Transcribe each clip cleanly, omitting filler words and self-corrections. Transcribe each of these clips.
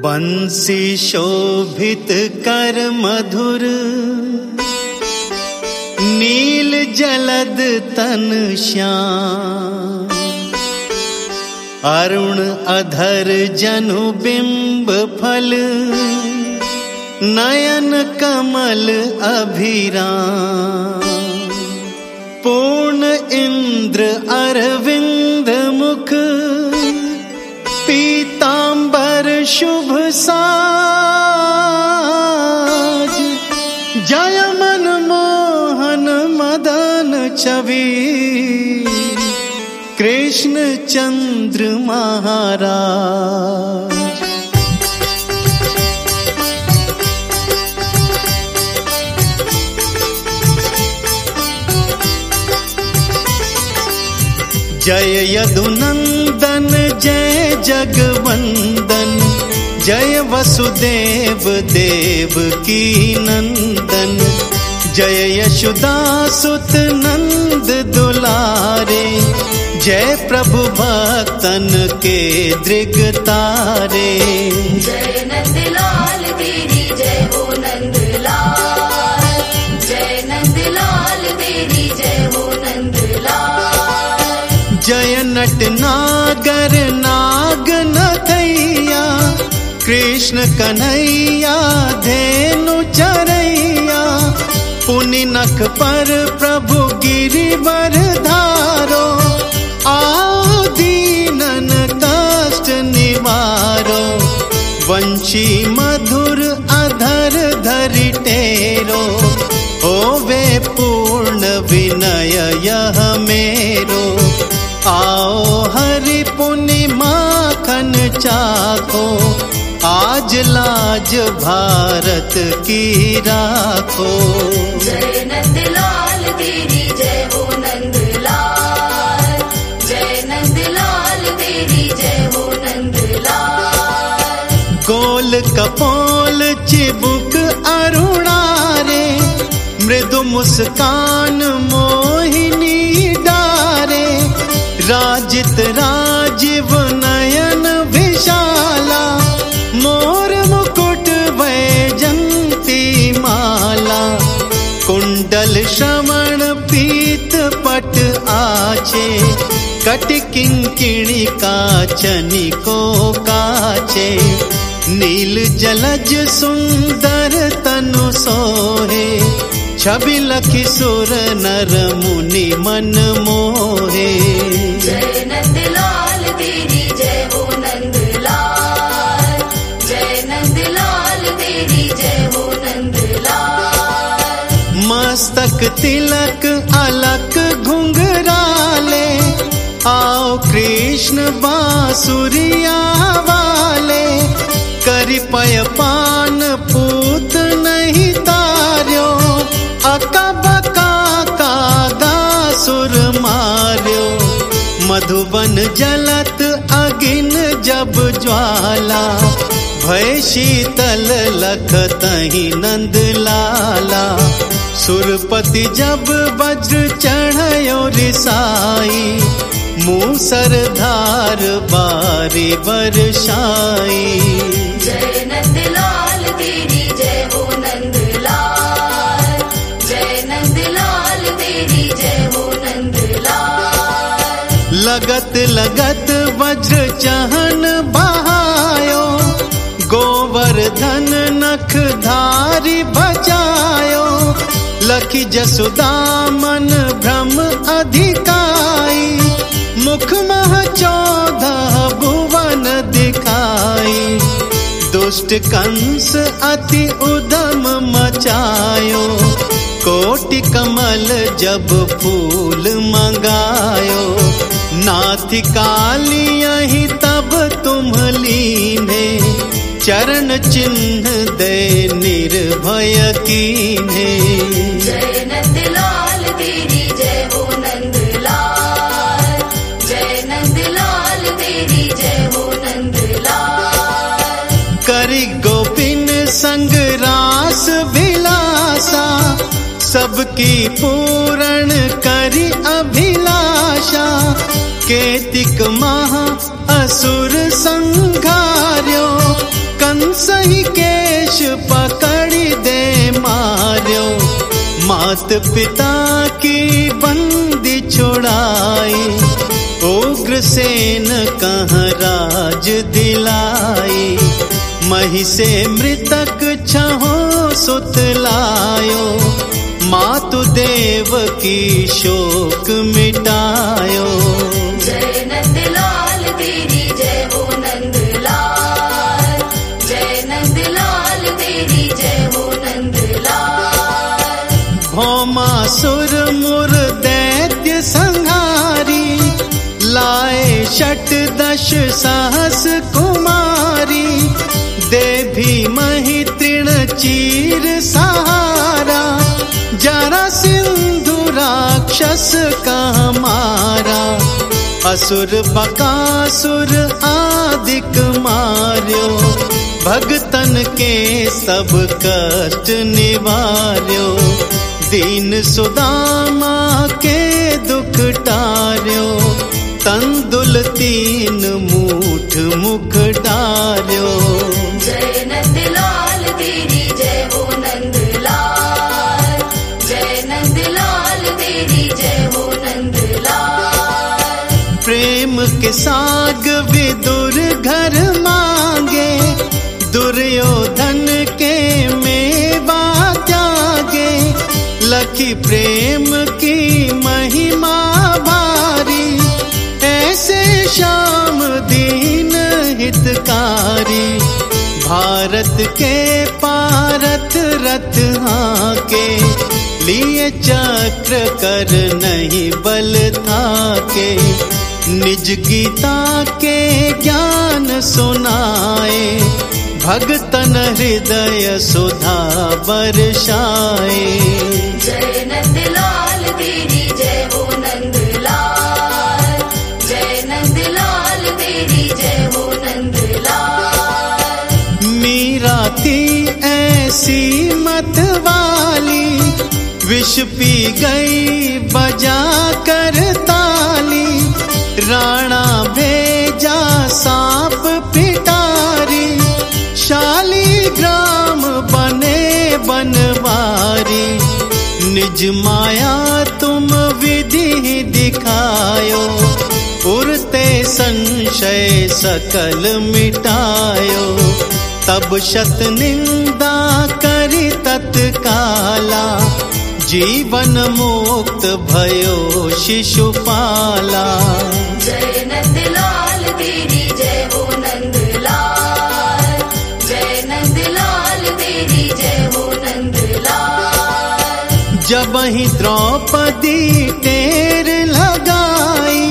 बंसी शोभित कर मधुर, नील जलद तन श्याम। अरुण अधर जनु बिंब फल, नयन कमल अभिराम। पूर्ण इंद्र अरविंद मुख, पीतांबर शुभ साज। जय मनमोहन मदन छवि, कृष्ण चंद्र महाराज। जय यदुनंदन जय जगवंदन, जय वसुदेव देव की नंदन। जय यशोदासुत नंद दुलारे, जय प्रभु भक्तन के दृग तारे। जय नंदलाल तेरी जय हो नंदलाल, जय नंदलाल तेरी जय हो नंदलाल। जय नट नागर नाग नथैया, कृष्ण कन्हैया धेनु चरैया। पुनि नख पर प्रभु गिरिवर धारो, आओ दीनन कष्ट निवारो। वंशी मधुर अधर धरि टेरो, होवे पूर्ण विनय यह मेरो। आओ हरि पुनि माखन चाखो, आज लाज भारत की राखो। जय नंदलाल तेरी जय हो नंदलाल, जय नंदलाल तेरी जय हो नंदलाल। गोल कपोल चिबुक अरुणारे, मृदु मुस्कान मोहिनी डारे। राजित राजीव नयन विशाला, मोर मुकुट वैजंती माला। कुंडल श्रवण पीत पट आचे, कटि किंकिणी काचनी को काचे। नील जलज सुंदर तनु सोहे, छवि लखि सुर नर मुनि मन मोहे। जय नंदलाल तेरी जय हो नंदलाल, जय नंदलाल तेरी जय हो नंदलाल। मस्तक तिलक अलक घुंघराले, आओ कृष्ण बांसुरिया वाले। करि पय पान पूत नहीं तार्यो, अका बका कागा सुर मार्यो। मधुबन जलत अगिन जब ज्वाला, भय शीतल लखतहि नंद लाला। सुरपति जब वज्र चढ़यो रिसाई, मूसर धार बारी बरसाई। जय नंदलाल तेरी जय हो नंदलाल, जय नंदलाल तेरी जय हो नंदलाल। लगत लगत वज्र चहन बहायो, गोवर्धन नख धारी बचायो। लखि जसुदामन भ्रम अधिकाई, मुख मह 14 भुवन दिखाई। दुष्ट कंस अति उदम मचायो, कोटि कमल जब फूल मंगायो। नाथि काली यहीं तब तुम लीने, चरण चिन्ह दे निर्भय कीन्हे। जय नंदलाल तेरी जय हो नंदलाल, जय नंदलाल तेरी जय हो नंदलाल। करि गोपिन संग रास विलासा, सबकी पूरण करि अभिलाषा। केतिक महा असुर संघार्यो, कंस ही केश पकड़ी दे मार्यो, मात पिता की बंदी छुड़ाई, उग्रसेन कहाँ राज दिलाई, मही से मृतक छहो सुत लायो, मातु देव की शोक मिटायो। जय नंदलाल तेरी जय हो नंदलाल, जय नंदलाल तेरी जय हो नंदलाल। भौमासुर मुर दैत्य संहारी, लाए षटदश सहस कुमारी, देवी मही तृण चीर सहारा, जरा सिंधु राक्षस का मारा, असुर बकासुर आदिक मार्यो, भगतन के सब कष्ट निवार्यो, दीन सुदामा के दुख टार्यो, तंदुल 3 मूठ मुख डार्यो। जय नंदलाल तेरी जय हो नंदलाल, जय नंदलाल तेरी जय हो नंदलाल। प्रेम के साग विदुर घर मांगे, दुर्योधन के मेवा त्यागे, लखी प्रेम की महिमा भारी, ऐसे श्याम दीन हितकारी, भारत के पारथ रथ हाके, लिए चक्र कर नहीं बल थाके, निज गीता के ज्ञान सुनाए, भगतन हृदय सुधा बरसाए। जय नंदलाल तेरी जय हो नंदलाल, जय नंदलाल तेरी जय हो नंदलाल। मीरा थी ऐसी मत वाली, विष पी गई बजा कर ताली, राणा भेजा सांप पिटारी, शालीग्राम बने बनवारी, निज माया तुम विधि दिखायो, उड़ते संशय सकल मिटायो, तब शत निंदा करी तत्काला, जीवन मुक्त भयो शिशुपाला। जय नंदलाल तेरी जय हो नंदलाल, जय नंदलाल तेरी जय हो नंदलाल। जब ही द्रौपदी टेर लगाई,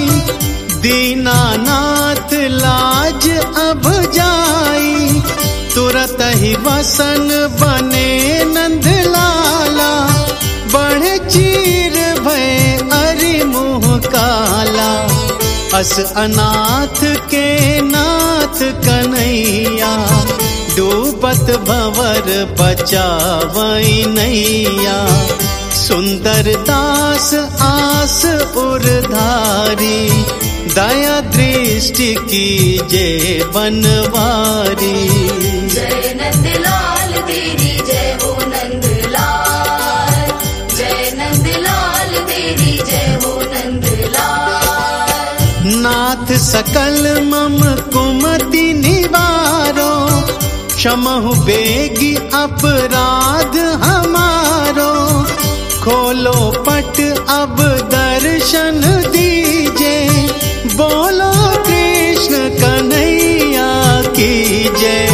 दीनानाथ लाज अब जाई, तुरत ही वसन बने नंदलाला, बढ़े चीर भय अरि मुँह काला, अस अनाथ के नाथ कन्हैया, डूबत भंवर बचावई नैया, सुंदर दास आस उरधारी, दया दृष्टि की जय बनवारी। जय नंदलाल तेरी जय हो नंदलाल, जय नंदलाल तेरी जय हो नंदलाल। नाथ सकल मम कुमति निवारो, क्षमहु बेगी अपराध हमारो, खोलो पट अब दर्शन दीजे, बोलो कृष्ण कन्हैया की जय।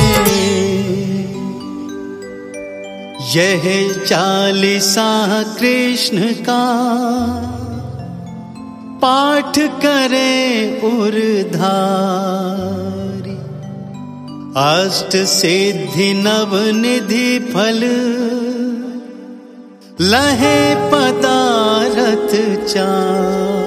यह चालीसा कृष्ण का पाठ करे उरधारी, अष्ट सिद्धि नव निधि फल, लहे पदारथ चार।